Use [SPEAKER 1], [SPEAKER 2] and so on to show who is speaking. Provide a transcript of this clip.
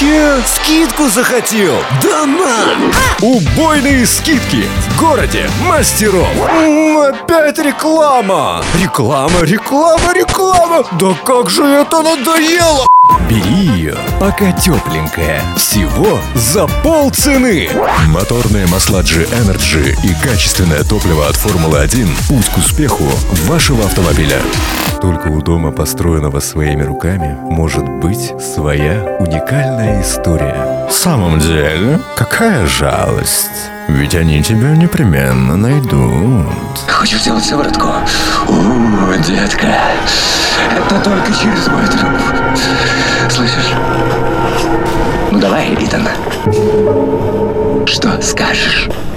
[SPEAKER 1] Че? Скидку захотел? Да на!
[SPEAKER 2] Убойные скидки в городе мастеров.
[SPEAKER 1] Опять реклама! Реклама! Да как же это надоело!
[SPEAKER 2] Бери ее, пока тепленькая. Всего за полцены. Моторные масла G-Energy и качественное топливо от Формулы-1 – путь к успеху вашего автомобиля. Только у дома, построенного своими руками, может быть своя уникальная история. В самом деле, какая жалость. Ведь они тебя непременно найдут.
[SPEAKER 3] Хочешь сделать сыворотку? Детка, это только через мой труп. Слышишь? Ну давай, Итан. Что скажешь?